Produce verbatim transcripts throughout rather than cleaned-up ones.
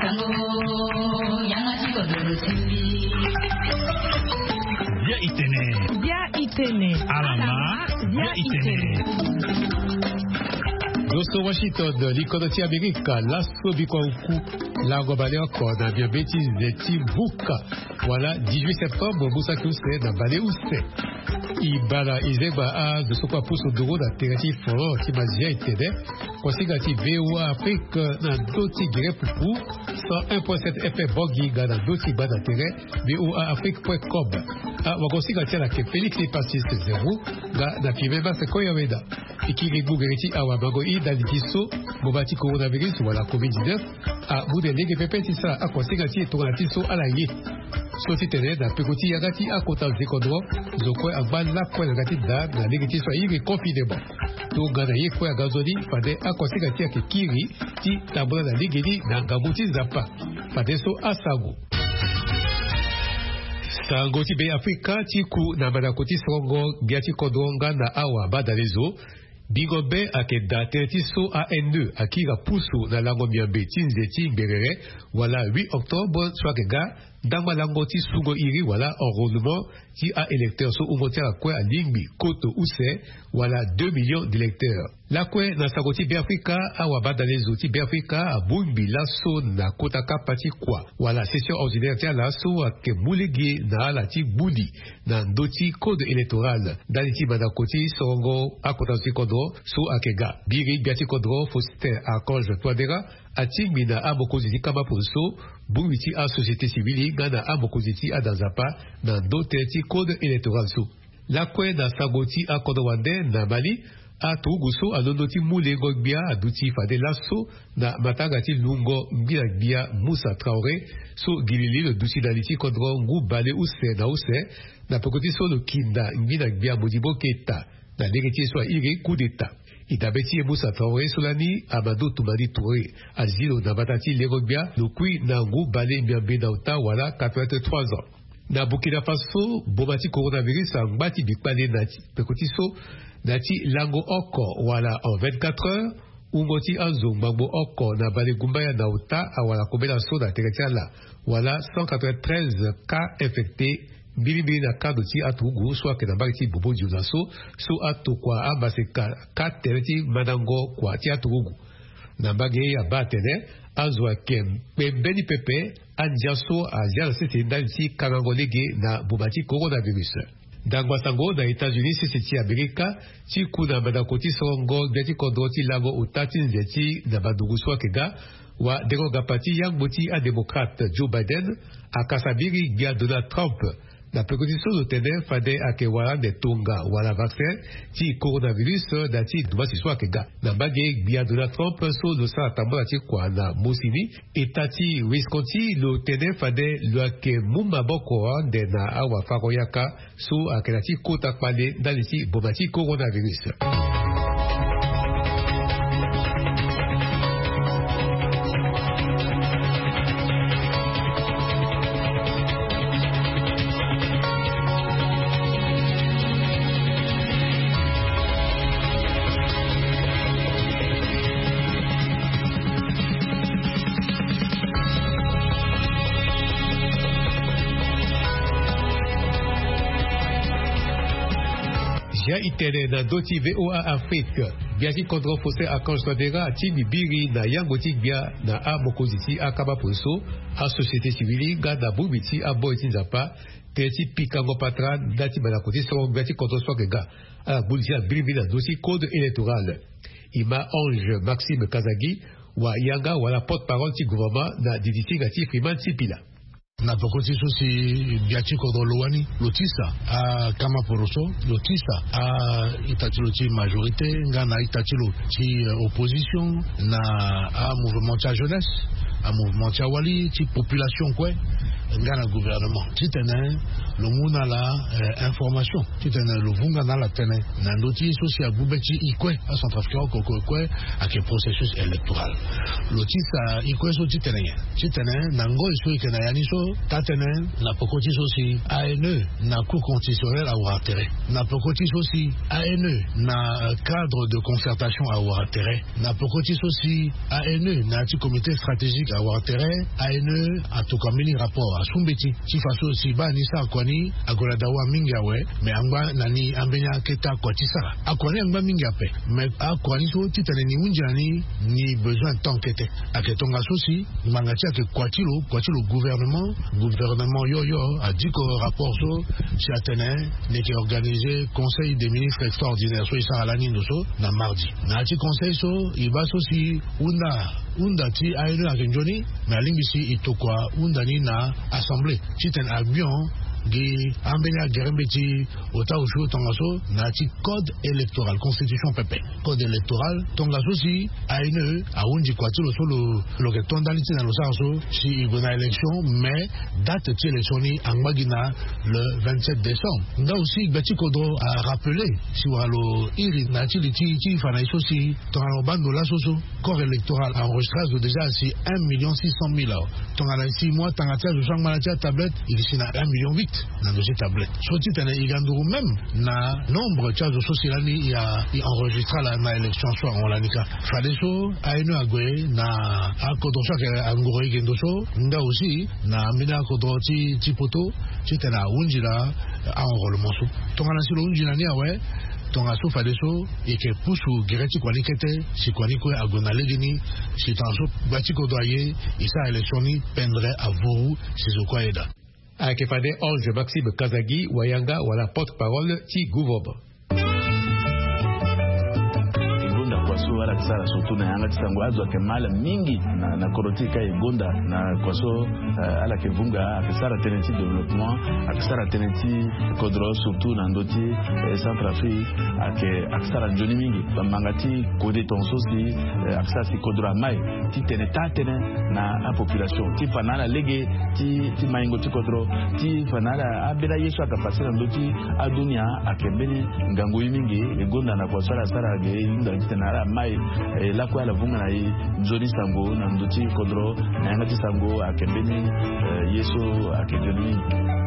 Via Itene. Via Itene. Alama. Via Itene. Dosto Washington, l'Iconoti America, l'Asso Bikoukou, l'Angobale encore, dans bien bêtise, les Timbuka. Voilà, dix-huit septembre, Moussa Kousé, dans Balé Oussé. Ibala, Izeba, A, de Sokwa Pousso Doro, dans Terati Foro, Timazia et Tene, Consigati V O A Afrique, dans Doti Grep Pou, cent un virgule sept F M Bogi, dans Doti Bada Terre, V O A Afrique point com. Ah, on consigati la que Félix est passé ce zéro, dans Pimeba, c'est Koyameda. Et qui rigou Gereti Awabagoi, dans l'Ikiso, Bobati coronavirus, ou à la COVID dix-neuf, à Boudé, les Pépé, c'est ça, à Consigati et Touratiso à la Yé. Société d'aide, à Pekoti Yagati, à Kota Zekodro, Zokwe, à Ban, la Koué, Nagati, da, la négative soit iré confinement. Donc, Ganaye, Koué, à Gazoli, Fade, à Consigati, à Kiri, Ti, Tabra, la Ligedi, Nangabouti, Zapa, Fade, so, à Sago. Sangoti Be Afrika, Tiku, Namanakoti, Songo, Biati Kodonga, na Awa, Badalezo, Bigobe akeda tertiso A N deux akira pusu na lango miambe tinzeti berere voilà huit octobre swakega dama lango ti sugo iri voilà enrôlement qui a électeurs so umotera kwa lingbi koto use voilà deux millions d'électeurs la kwe na sagoti be Afrika awabada les outils be Afrika abumbi laso na kota kapati kwa voilà session ordinaire tia laso ake mulegi na la ti budi na ndoti code électoral daliti badakoti songo akota sikodo so akega biri biati kodro Faustin Archange Touadéra atimina amokoziti kama ponso buiti a société civile gana amokoziti adazapa na ndoteti code électoral so la kwe na sagoti akodowande na Mali a Toguso a nonoti mule gogbia a duti fade lasso na matagati lungo mbia Moussa Traoré so gilili le duti daliti kodro ngu bale use na use na pokoti so le kinda mbina gbia Modibo Keita na negeti so iri coup d'état itabeti Moussa Traoré solani Amadou Toumani Touré azilo na batati le gogbia le kui na ngu bale mbiambe na uta wala quatre-vingt-trois ans na Burkina Faso bomati coronavirus a ngbati bikpane nati pekoti so nati lango oko wala en vingt-quatre heures ungoti anzo mbambo oko na bale gumbaya na uta awala kobela so na teretiala wala cent quatre-vingt-treize cas infectés mbili na cas doti atugu so akena bakiti bobo juzaso so atokwa abaseka ka tereti manango kwa ti atugu na mbage ya batene azwa kem pembeni pepe anjaso azia sisi ndaliti karangolege na bubati coronavirus dangwa sango na États-Unis sisi Amerika ti kuna madakoti songo beti kodoti lago utati nzeti na baduguswa kega wa deroga pati yang moti a démocrate Joe Biden akasabiri bia Donald Trump la préconisation de tenir fade ake wala de tonga wala vaccin ti coronavirus dati dubasi swa kega na bage bia Donald Trump so lo sa tambala ti kwa na Mosini etati Wisconsin lo tenir fade lo ake mumba boko de na awa faroyaka so ake ti kota pale daliti bomati coronavirus. Via itene na doti V O A Afrique biaki kontro Faustin Archange Touadéra timi biri na yangoti bia na a mokoziti akaba ponso a société civile gada bubiti a boiti nzapa teti pikango patra dati banakoti so biaki kontro swagega a bulti a biri na doti code électoral ima Ange Maxime Kazagi wa yanga wala porte-parole ti gouvernement na diditi gati Freeman Sipila na pokoti so si biachi kodo loani lotisa a kama poroso lotisa a itachilo majorité ngana itachilo ti opposition na a mouvement cha jeunesse a mouvement cha wali ti population quoi ngana gouvernement titene le muna la information titene le vunga na la tene nandoti socia bubeti ikwe a Centrafrique koko ikwe ake processus électoral lotisa ikwe so titene titene nango iso ikena yaniso tatene na pokoti sosi A N E na cour constitutionnelle avoir intérêt na pokoti sosi A N E na cadre de concertation avoir intérêt na pokoti sosi A N E na ti comité stratégique avoir intérêt A N E a to kamini rapport a sumbeti ti faso si ba ni sa kwani agola dawa minga we me amba nani ambenya keta kwa ti sa akwani amba minga pe me akwani so ti tane ni unjani ni besoin tant kete aketonga sosi mangati ake kwatilo kwatilo gouvernement gouvernement yo yo a dit que rapport so si atene ne ki organisé conseil des ministres extraordinaire so isa alani ndoso na mardi na ti conseil so iba so si una unda ti A N E akenjoni mais alimbisi itokwa unda ni na assemblée titen avion gi ambenya gerembeti ota ushu tongaso na ti code électoral constitution pepe code électoral tongaso si A N E aunji kwatilo so lo lo ke tondaliti na lo sanso si igona élection mais date ti élection ni angmagina le vingt-sept décembre nda aussi beti kodro a rappelé si walo iri na ti ti ti fana iso si tongalo bando la soso corps électoral enregistré déjà si un million six cent mille tongala six mois tangatia jo changmana ti tablette il si na un million huit dans dossier tablette sorti tane iganduru même na nombre de choses sociales il y a enregistré la na élection soit on la nika fadeso aino agwe na akodosha ke angoro igendoso nda aussi na mina kodoti tipoto titana unjila a enrôlement so tongana silo unjila ni awe tonga so fadeso eke pusu gereti kwani kete si kwani ko agona legini si tanso bati ko doyer isa élection ni pendre à voru si zo kwa eda Akefade Ange Maxime Kazagi Wayanga wala porte-parole ti gouvernement. Kwaso wala kisara surtout na yanga tisango azwa kemala mingi na, na korotika igonda na kwaso uh, ala kevunga akisara tenenti développement akisara tenenti kodro surtout na ndoti eh, Centrafrique ake akisara njoni mingi mangati kode tonso si eh, akisara si kodro mai ti tene tatene na a population ti fanala lege ti ti maingo ti kodro ti fanala abela yesu akapasira ndoti adunia akembeni ngango mingi igonda na kwaso ala sara ge inda tena mai la kwa la vunga na nzori sango na nduti kodro na yanga sango akembeni yeso akejoni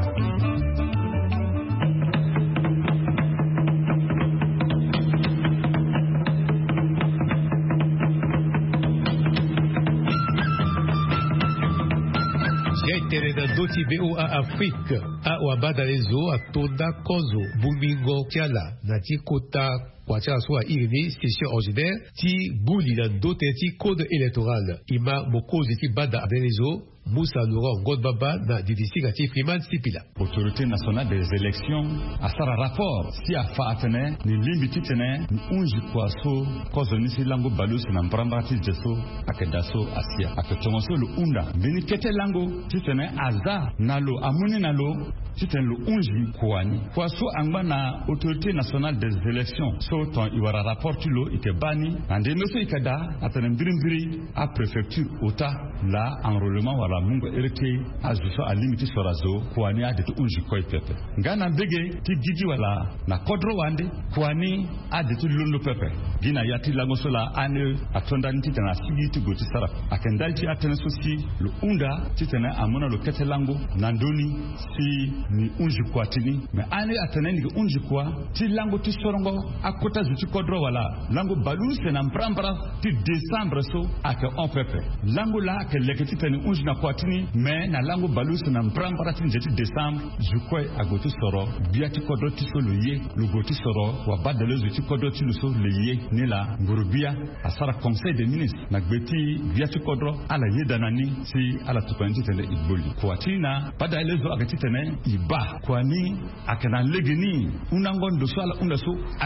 Terena doti B O A Afrique a wabada lezo a tonda kozo bumingo tiala na ti kota kwa tia so a irini session ordinaire ti buli na dote ti code électoral ima mokozi ti bada adelezo Moussa Laurent Godbaba na didisika Freeman Sipila. Autorité nationale des élections a sara rapport si a fa atene ni limiti tene ni unji kwaso kozo ni si lango balus na mbramba ti jeso akedaso asia aketongoso lu unda bini kete lango ti tene aza nalo amuni nalo ti tene lu unji kwani kwaso angba na autorité nationale des élections so ton iwara rapport ti lo ikebani ande noso ikeda atene mbirimbiri a préfecture ota la enrôlement wala mungo ereke azuso a limiti sorazo kwani a detu unji koi pepe ngana bege ti gigi wala na kodro wande kwani a detu londo pepe gina yati lango sola ane atonda nti tena sigi ti goti sarap akendal ti atene sosi lo unda ti tena amona lo kete lango nandoni si ni unji kwatini me ane atene ni unji kwa ti lango ti sorongo akota zuti kodro wala lango baluse na mprambra ti décembre so ake on pepe lango la ke leketi tene unji na kwatini me na lango baluse na mprambra ti njeti décembre jukwe agoti soro biati kodro ti so lo ye lo goti soro wa badele zuti kodro ti lo so le ye ni la ngurubia asara conseil des ministres na gbeti biati kodro ala yedanani si ala tupanti tele iboli kwatina pada elezo agati tene iba kwani akena legeni unangondo so ala undaso akena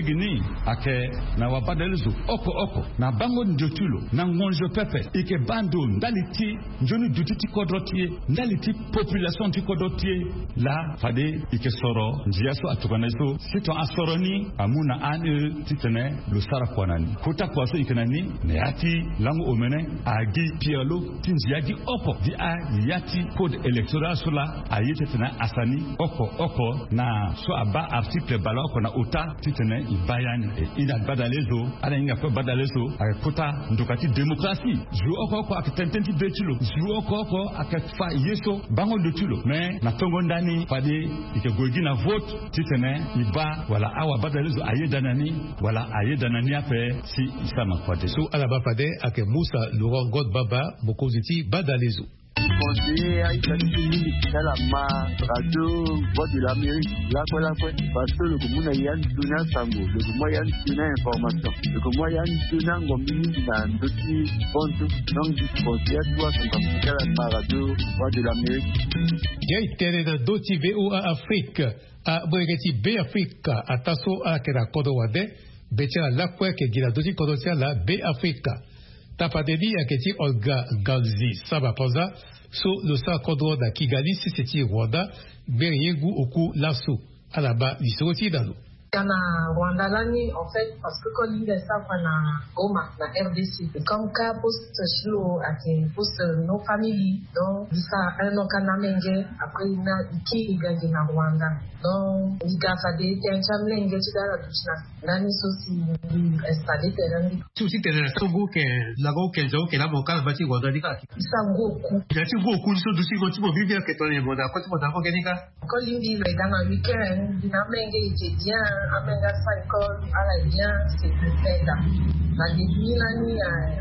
legini ake na wabadelezo oko oko na bango njotulo na ngonjo pepe ike bando ndaliti njoni dutiti kodrotie ndaliti population ti kodrotie la fade ike soro njiaso atukaneso sito asoroni amuna ane titene lusara kwanani kota kwaso ikenani ne yati langu omene agi pialo tinjiagi oko di a yati code electoral sula ayete tena asani oko oko na so aba article bala oko na uta titene ibayani e ina badalezo ala inga ko badalezo akota ndokati demokrasi ju oko oko akitententi betulo ju oko oko akatfa yeso bango lutulo me na tongo ndani fade ike gogi na vote titene iba wala awa badalezo ayedanani wala ayedanani ape si isama kwate so ala ba fade ake Musa Laurent God Baba mokoziti badalezo conseiller à Italie, c'est la ma radio voix de l'Amérique, là quoi là quoi, parce que le commun y a une donnée sango, le commun y a une donnée information, le commun y a une donnée combinée dans d'autres comptes, donc du conseiller toi c'est la ma radio voix de l'Amérique. Gaitene na doti V O A Afrique, a mwegeti B Afrique, a taso a kera kodo wade, becha la kwa ke gila doti kodo tia la B Afrique. Tapadeli aketi Olga Galzi Sabapoza so le sa kodro da Kigali siseti Rwanda Beriegu Oku Lasso alaba lisoti dalo. Kana Rwanda lani en fait parce que quand il est ça na Goma na R D C comme ka post shilo ake post no family donc bisa un kana menge après na iki igagi na Rwanda donc igasa de tencha menge chidara tuchina nani sosi installé terani tusi terani songo ke lago ke jo ke la boka bati Rwanda dika isango ku yati go ku so dusi go timo vivia ke tone moda ko timo da ko genika ko lindi le kana weekend dina menge ije bien amenga cycle ala bien c'est fait là la défini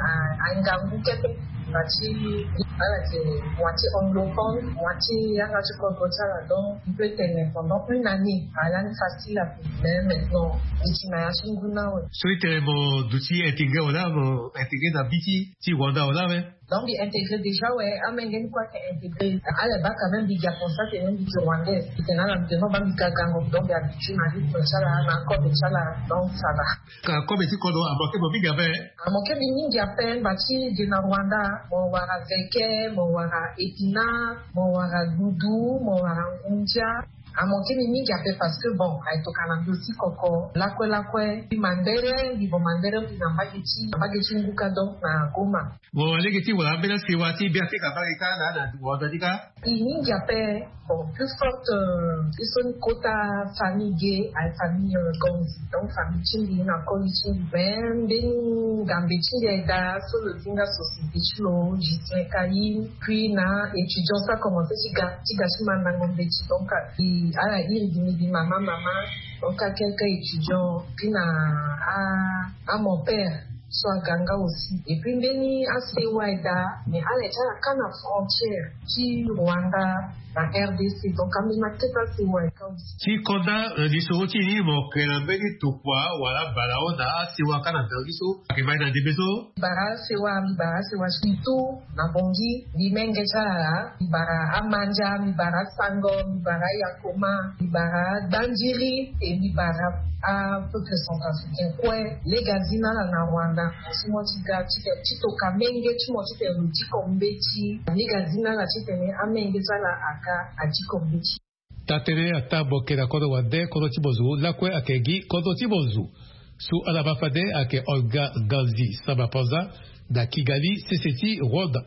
à un gamou kete bati ala ke moitié anglophone moitié yanga tu comprends ça là donc il peut tenir pendant une année ala ni facile à faire maintenant itina yashinguna we so ite mo dusi intégré ola mo intégré na biti ti Rwanda ola we donc il intégré déjà ouais amengen quoi que intégré ala ba quand même biga pensa que même du rwandais c'est là maintenant ba biga gango donc ya tu na dit pour ça là na encore de ça là donc ça va ka comme si kodo amoke bo biga be amoke mingi ya pen bati de na Rwanda mo wara veke mo wara etina mo wara dudu mo wara unja amoke mingi ya pe parce que bon aitoka na dosi koko lakwe lakwe mandere di bo mandere di na bageti bageti nguka donc na Goma bo legeti wala bela siwati bi afika barika na na Rwanda dika mingi ya pe bon plus forte ils sont quota famille gay à famille gonzi donc famille chindi na ko chindi ben ben gambe chindi da so le dinga société chlo Justin Kayi puis na étudiant ça commencé chiga chiga chimanda ngombe chi donc à la île de maman maman donc à quelques étudiants puis na à à mon père soit ganga aussi et puis beni à Sewaida mais à l'état à la frontière qui Rwanda na R D C donc à même teta Sewaida aussi qui konda lisoti ni mo kena beni tukwa wala balaona siwa kana ndangiso akibai na debezo bara sewa mi bara sewa shitu na bongi di menge chala mi bara amanja mi bara sango mi bara yakoma mi bara danjiri et mi bara a peuple centrafricain quoi les gazina na Rwanda simo tiga tike titoka menge chimo tike ruti kombeti les gazina la tike ne amenge chala aka ajikombeti tatere atabo kera kodo wade kodo tibozu lakwe akegi kodo tibozu su alabafade ake Olga Galzi Sabapoza da Kigali Siseti Rwanda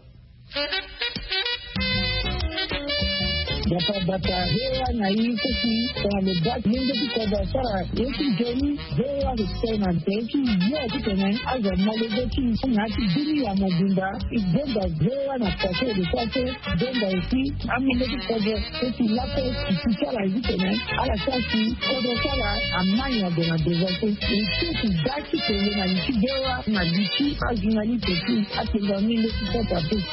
Data data hewa na hii kuki kwa mebaki mingi tukoba sara yeki jeni hewa kusema teki yote tena aza malezeki ngati dini ya mobunda igenda hewa na kashe de kwake denda uti amile tukoba teki lapo kichara hivi tena ala sasi kodo sara amanya de na devote teki daki tena na nikidewa na diki azunali teki atenga mile tukoba teki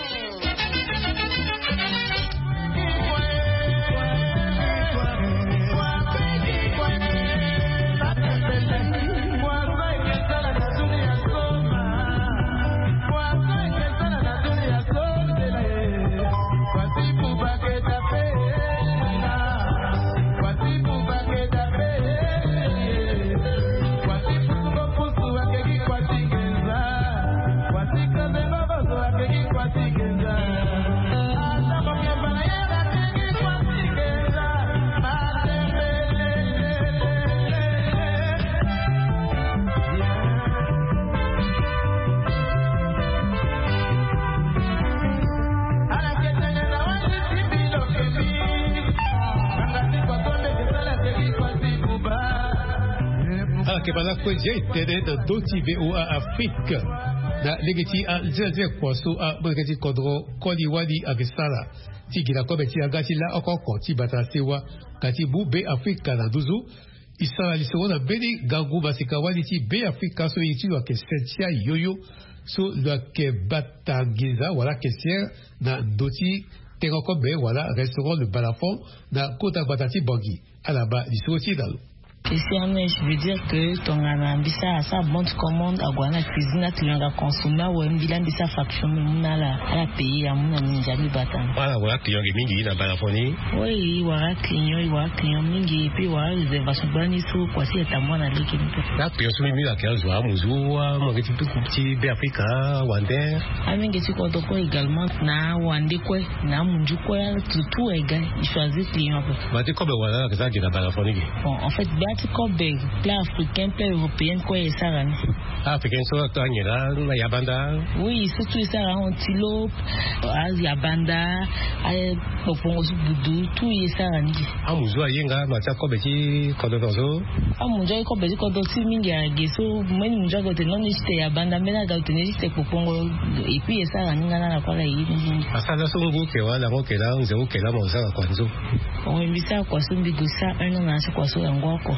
Kepala kerja tene de doti V O A Afrique na legeti a zeze kwaso a bergeti kodro koliwali agesala tigila kometi agati la okoko tibata sewa kati bu be Afrika na duzu isala lisona beni gangu basikawali ti be Afrika so yiti wa kesentia yoyo so la ke batangiza wala kesier na doti tengo kobe wala restaurant le balafon na kota batati bangi alaba lisoti dalo. Ici en je veux dire que ton ambissa ça bonne commande à Guana cuisine tu l'as consommé ou un bilan de sa faction mais na la la pays à mon ninjali batan. Voilà voilà client mingi na balafoni. Oui, voilà client, voilà client mingi et puis voilà réservation bani so quoi si est à moi na l'équipe. La client so mingi la quinze jours muzu mo que tu peux petit be Africa Wandé. A mingi tu ko to également na Wandé quoi na munju quoi tout tout égal, il choisit client. Bah tu comme voilà que ça qui na balafoni. Bon en fait Kobe, plat africain, plat européen, quoi est ça? Africain, soit Tanyera, la Yabanda. Oui, surtout ça, antilope, Yabanda, Popongosu Boudou, tout est ça. Ah, Mouzoua Yenga, Matia Kobeki, Kodozo. Ah, Mouzoua Kobeki, Kodosu Minga, Gesso, Mani Mouzoua Gote, non, c'était Yabanda, Mena Gautene, c'était Popongo, et puis ça, Nana, la Kola Yi. Ah, ça, la Songo, Kewa, la Mokela, Zéro Kela, Mosa, Kwanzo. On me dit ça, Kwasum Bigusa, un an, c'est quoi ça, un guaco.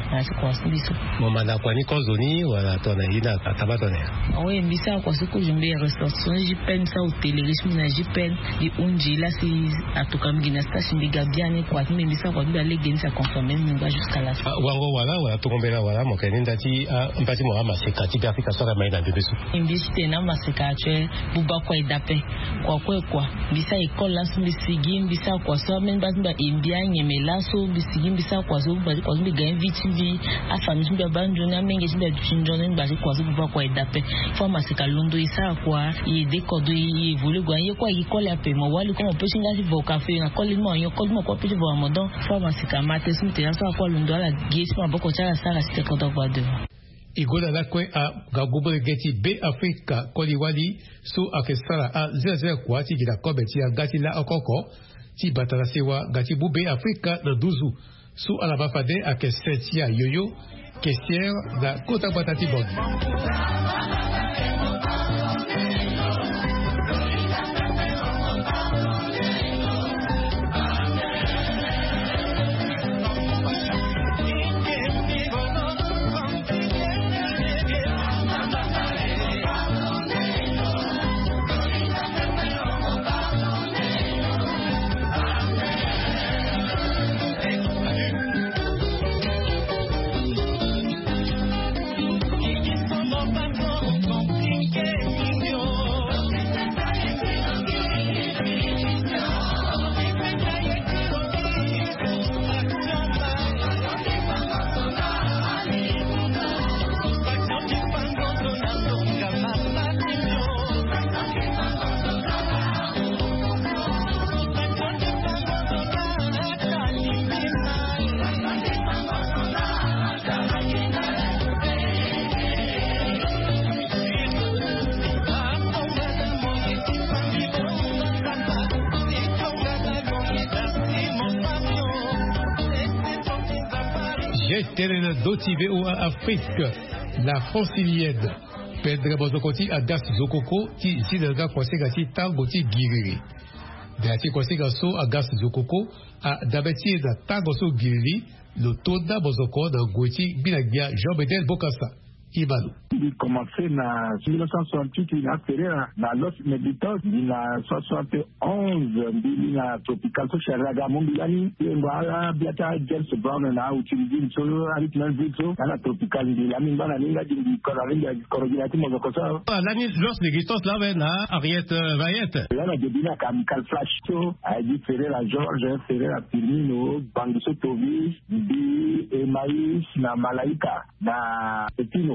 Mama kwani kozoni wala tona ina tabatone. Oui, mbisa kwa siku jumbe restauration jipen sa hotelerisme na jipen di unji la si atoka mgina station bigabiani kwa mbisa kwa biba legen sa consommer mba jusqu'à la fin. Wango wala wala tokombela wala mokeni ndati mpati mo amaseka ti Afrika soka maina bebesu. Mbisi tena maseka che buba kwa idape kwa kwa kwa mbisa école la mbisigi mbisa kwa so mba mba imbia nyemela so mbisigi mbisa kwa so kwa kwa mbiga invite a famille mbe banjo na mengi mbe chinjone mbali kwa sababu kwa kwa idape pharmacie kalondo isa kwa i dekodo i evolu gwa ye kwa i kola pe mo wali ko mo pesin ga si voka fe na koli mo yo koli mo ko pe vo amodon pharmacie kamate sumte ya sa kwa londo ala gesi ma boko cha sa site kodo kwa de Igola la kwe a gagobre geti be Afrika koliwali so akesala a zeze kwa ti gila kobeti a gati la okoko ti batala sewa gati bu be Afrika na duzu sous à la bafade à que Sentia Yoyo, caissière de Kota Batati Bondi. Terena doti V O A Afrique, la francilienne. Pedre Bozokoti Agas Zokoko, ti Zinaga Kwasega ti Tango ti Giriri. Beati Kwasega so Agas Zokoko, a Dabeti na Tango so Giriri, le Toda Bozoko na Gweti Binagia Jean-Bedel Bokassa. Ibalu. Il commençait en mille neuf cent soixante-huit, il a fait dans Los Meditos, il a soixante et onze, il a tropical social Ragamon Bilani, il a biata James Brown na utilisé une solo avec l'envito, dans la tropical il a mis dans la ligne du Coraline du Corodinati Mozokosa. L'année Los Meditos là na Ariette Vayette. Là la débina Chemical Flash Show, a dit Ferrer à Georges, Ferrer à Firmino, Bangiso Tovis, Bi et Maïs na Malaika, na Petino.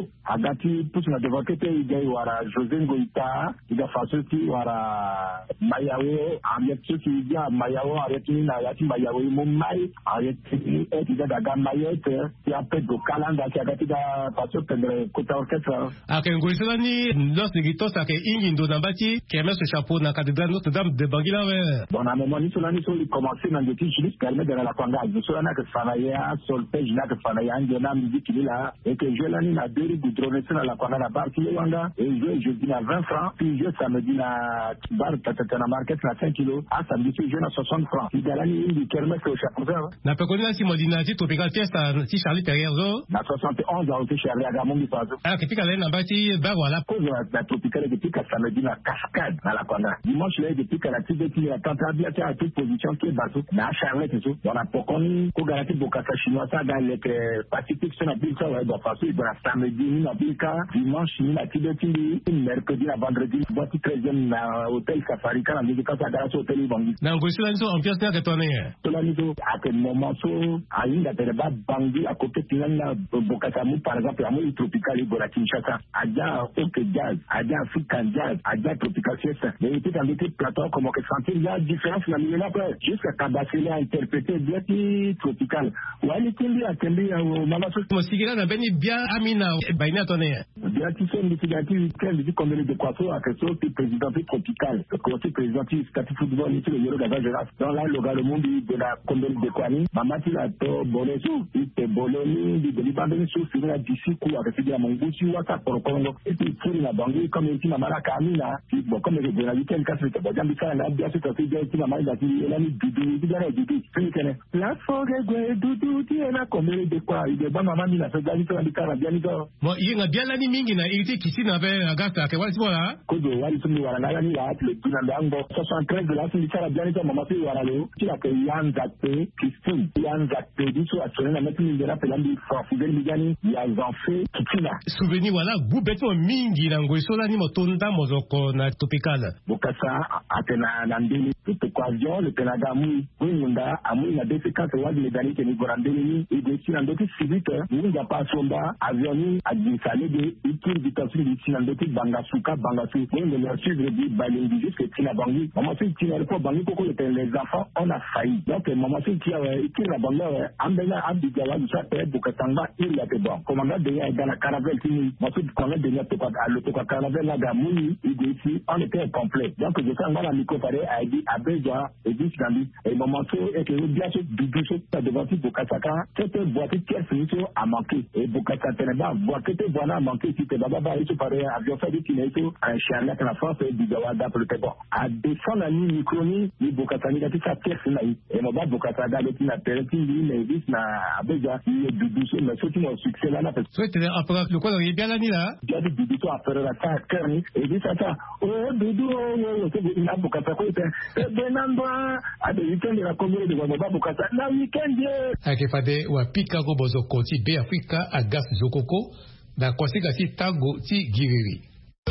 agati pusna devant que il wara José Ngoïta il a fait qui wara Mayao amyetsu qui il y a Mayao arrêté na yati Mayao mo mai arrêté et il a daga mayete qui a fait do kalanda qui agati da passo prendre kota orchestre akengoisela ni nos nigito sa ke ingindo na bati keme ce chapeau na cathédrale Notre-Dame de Bangila we bon à moment ni solani so il commencer dans des petits juste permet de la kwanga je solana que fanaya solfège là que fanaya ngena musique là et que je l'année na deux goudronner sur la kwanga la bar qui wanga et je je dis à vingt francs puis je samedi na bar tatata na market na cinq kilos à samedi je na soixante francs il galani il kermesse au chapeau na pekoni si modinati tropical fiesta si Charlie Perrier na soixante et onze au Charlie Agamon mi paso ah kipika le na bati ba voilà pour la tropical depuis que samedi na cascade na la kwanga dimanche là depuis que la petite qui a tenté à toute position qui est bateau na Charlotte et tout on a pokoni ko garanti bokasa chinois ça dans les pacifique sur la ville ça ouais donc parce que dans samedi ni na bilka dimanche ni na tibeti mercredi na vendredi boîte treizième na hôtel Safari quand musique ça dans hôtel Bangi na ngosila nso ambiance na ketone to la nido à quel moment so ainda tereba Bangi à côté tinana bokasa mu par exemple amu tropical go la Kinshasa aja ok jazz aja african jazz aja tropical fiesta mais tout en petit plateau comme que sentir la différence la milieu là jusqu'à Kabasele a interprété bien tropical wali kimbi atembi mama so mosigela na beni bien amina baina tone bien qui sont litigati quel dit comme de quoi à question du président tropical le côté président statut football ici le Yoro Gaza Geras dans là le le monde de la commune de Kwani mama ti la to bolesu ite boloni di libandeni so fina d'ici ku avec dia mongusi wata pour Congo et puis pour la Bangi comme ici mama la Kamina bon comme le la week-end quatre bon jambi ça la bien c'est aussi bien ici mama la ti la ni dudu digara dudu fini la forêt de dudu ti na commune de quoi il de ba mama mi la so gani to la kara bien ni mo yinga bien la ni mingi na iti kisi na be agata ke wali bola kodo wali sumi wala na ni la le tuna ndango soixante-treize de la sumi kara bien ni mama ti wala lo ti la ke yanzate Christine yanzate di so atone na metu ni la pelandi fidel migani ya zanfe kitina souvenir wala bubeto mingi na ngoisola ni motonda mozoko na topikala bokasa atena na ndini tout quoi avion le Canada mui ngunda amui na défense wadi le dani ke ni gorandeni ni idesi na ndoti civite ngunda pa somba avion ni adisale de itir vitasi di sinandoti bangasuka bangasu ngende le suivre di balingi jusque tina bangi maman si tina le po bangi koko les enfants on a failli donc maman si tia itir la bangi ambela abdigawa ça peut bokatanga il a été bon commandant de ya dans la caravelle fini moi tout connaît de notre quoi à l'autre caravelle là gamuni idesi on était complet donc je sens la micro paré a dit abeja et dit Gambi et moment et que bien sûr dudu ça devant Bokataka cette boîte qui est finie a manqué et Bokataka teneba boîte que voilà a manqué si te baba ba et paré avion fait du kineto un charlet la France et du Gawada pour le bon à descendre la ligne microni ni Bokataka ni ça pièce là et moi Bokataka le na perti ni mais dit na abeja ni dudu mais surtout mon succès là là souhaite après le quoi il bien la ni là il y a du dudu à faire la ta cœur et dit ça ça oh dudu oh c'est une Bokataka et benando à des week-ends de la commune de Wababa Bokata na week-end akefade wa pika go bozo koti be Afrika agas zokoko na kosika si tango ti giriri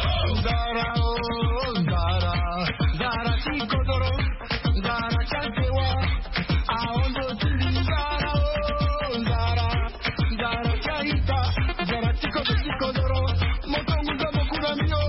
Zara oh Zara Zara ti kodoro Zara chantewa aondo ti Zara oh Zara Zara chaita Zara ti kodoro ti kodoro motongu za mokura mio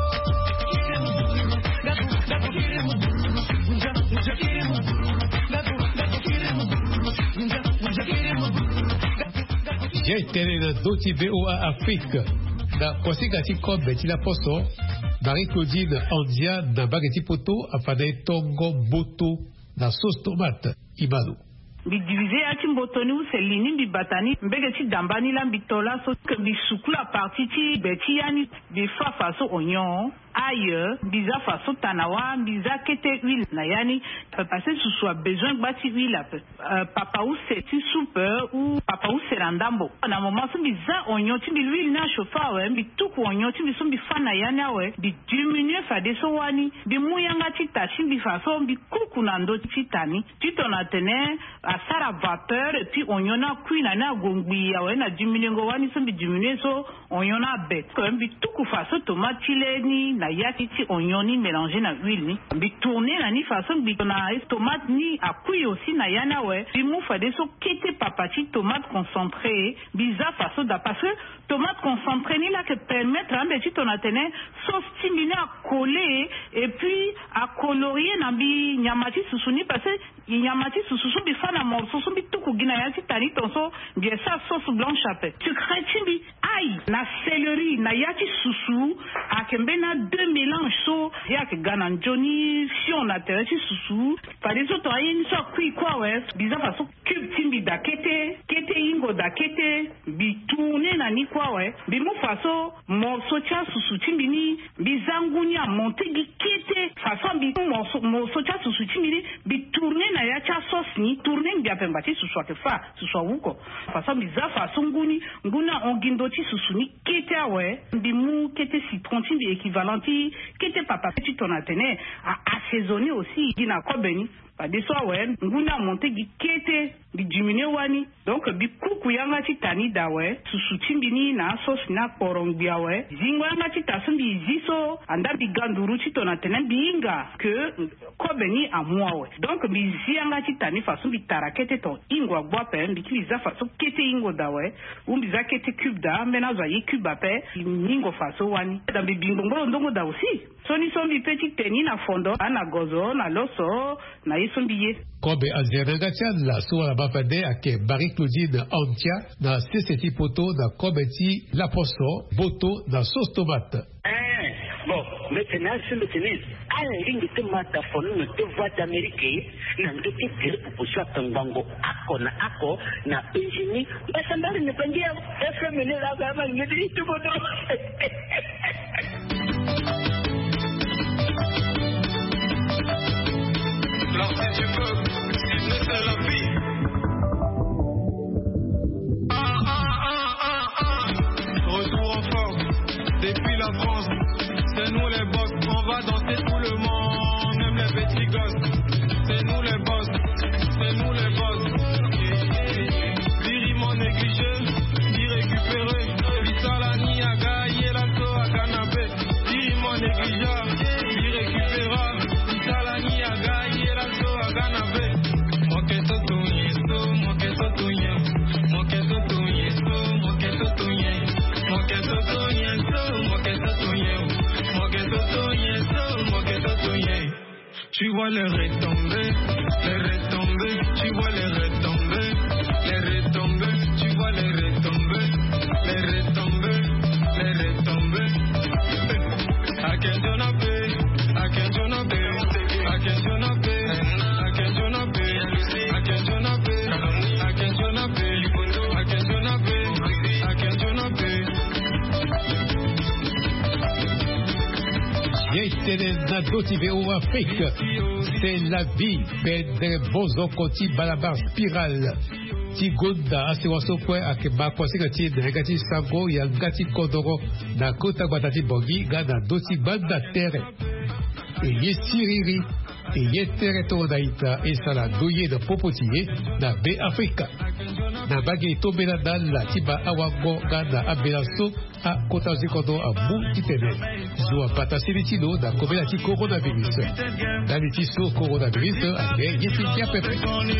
j'ai télé de doti B O A Afrique da kosika ti kobe ti la poso Marie Claudine Andia na bageti poto afade tongo boto na sauce tomate ibalo bi diviser ati mbotoni ou selini bi batani mbege ti dambani la bitola so que bi sukula parti ti beti yani bi fa faso oignon ailleurs biza faso tanawa biza kete huile na yani parce que sous soit besoin bati huile euh, papa ou c'est ti soupe ou papa ou c'est randambo na moment so biza oignon ti bi huile na chauffa ouais bi tout oignon ti bi so bi fa na yani ouais bi diminuer fa de so wani bi muyanga ti tachi bi faso bi kuku na ndo ti tani ti tona tene à sara vapeur et puis oignon na cuit na na gongbi ouais na diminuer ngo wani so bi diminuer so oignon na bet comme bi tout ku faso tomate leni na yaki ti oignon ni mélangé na huile ni bi tourner na ni façon bi na tomate ni a cuit aussi na yana we bi mu fa de so kete papati tomate concentré bi za façon da parce que tomate concentré ni là que permettre un petit on a tenu sauce timine à coller et puis à colorier na bi nyamati susuni parce que nyamati sususu bi fa na morceau so bi tuku gina ya ti tani tonso bi sa sauce blanche apé tu crée bi aïe na céleri na yati susu a kembe na deux mélanges so ya que gana Johnny si on a tere ti susu par exemple to ayi ni so kui kwa we biza façon cube timbi da kete kete ingo da kete bi tourner na ni kwa we bi mo façon morceau tia susu timbi ni bizanguni a monter gi kete façon bi morceau morceau tia susu timbi ni bi tourner na ya tia sauce ni tourner bi apemba ti susu ke fa susu wuko façon biza façon nguni nguna ongindo ti susu ni kete awe bi mu kete citron timbi équivalent ti kete papa petit on a tene a assaisonner aussi gina ko beni pa de so awe nguna monter gi kete bi diminuer wani donc bi kuku yanga ti tani dawe susu timbi ni na sauce na porong bi awe zingo yanga ti tasumbi ziso anda bi ganduru ti tona tene bi inga que ko beni amwawe donc bi zianga ti tani façon bi tarakete to ingo gwa pe bi ki za façon kete ingo dawe um bi za kete cube da mena za yi cube ape ingo façon wani da bi bingo ndongo da aussi soni sombi petit teni na fondo na gozo na loso na isombiye Kobe azeranga tia la so la bafade ake Marie Claudine Antia na seseti poto na Kobe ti la poso boto na sauce tomate. Eh, bon, maintenant c'est le tennis. À la ligne de tomate fonu ne te voit d'Amérique, na ndo te kele proposition tangango ako na ako na ingénie. Ba sambari ne pangia F M ne la ba ma ngedi tout bodo. Lorsque tu peux, c'est la vie. Ah, ah, ah, ah, ah. Retour en forme, depuis la France. C'est nous les boss, on va danser tout le monde, même les petits gosses. C'est nous les boss, c'est nous les boss. Viriment négligé, ni récupéré. Visalani a gaillé la so à canapé. Viriment négligé, ni récupéra. Visalani a gaillé. Tu vois les retombées, les retombées, tu vois les retombées, les retombées, tu vois les retombées, les retombées, les retombées. I can't do no pay, I can't do no pay, I can't do no pay, I can't do no pay, I can't do no pay, I can't do no pay, I can't do no pay, I can't do no pay. Yetene na dotive ou Afrique, c'est la vie, Pedre Bozo Koti Balabar Spiral. Ti gonda asewaso kwe ake bakwasi kati negati sango ya ngati kodoro na kota batati bogi gana doti banda tere. E ye siriri, e ye tere to daita e sala doye de popotiye na be Afrika. Na bagi tobe na dan la tiba awango gana abelaso a kota zikodo a mu titene. Zua patasiritido da kobela ti coronavirus. Dali ti so coronavirus ake yeti ya pepe.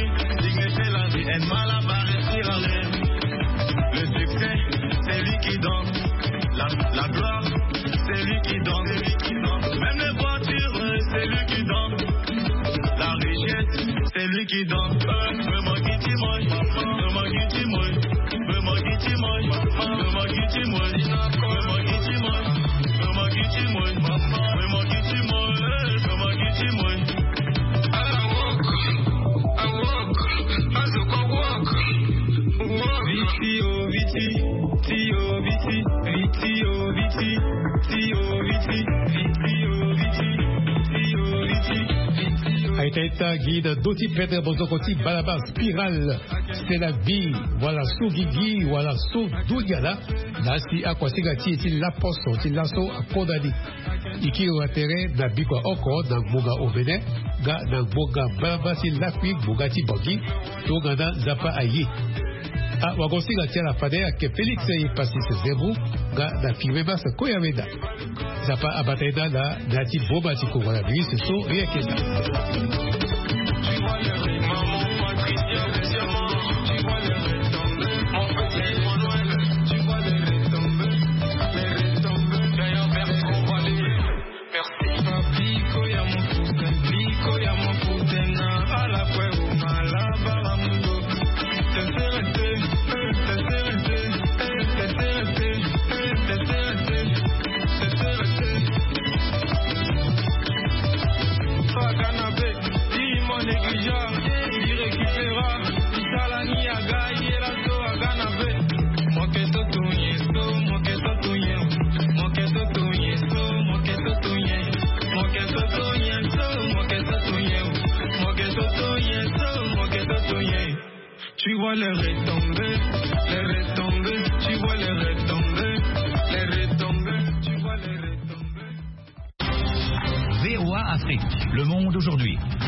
Le succès, c'est lui qui donne. La, la gloire, c'est lui qui donne. Même les voitures, c'est lui qui donne. La richesse, c'est lui qui donne. Me mangi moi, me mangi moi, me mangi moi, me mangi moi, me mangi moi, me mangi moi, me mangi moi, me mangi moi. I walk, I walk, I look, I walk. Viti, oh, viti, ti, oh, viti, viti, oh, viti, ti, oh, viti, viti, oh, viti, ti, oh, viti. Aitaita guide Doti Pedre Bozokoti Balabar Spiral. C'est la vie. Voilà Sougigi, voilà Soudoudiala. Là, si Akwasiga ti eti la poso, ti laso akodadi. Iki watere na bikwa oko na Muga Ovene, ga na Muga Baba si lakwi Muga ti bogi, to gana zapa ayi. a wagosinga tiala fadea ke Felix e pasise zebu ga na firme basa koyameda zapa abateda na dati boba ti coronavirus so riekeza. Tu vois les retombées, les retombées, tu vois les retombées, les retombées, tu vois les retombées. V O A Afrique, le monde aujourd'hui.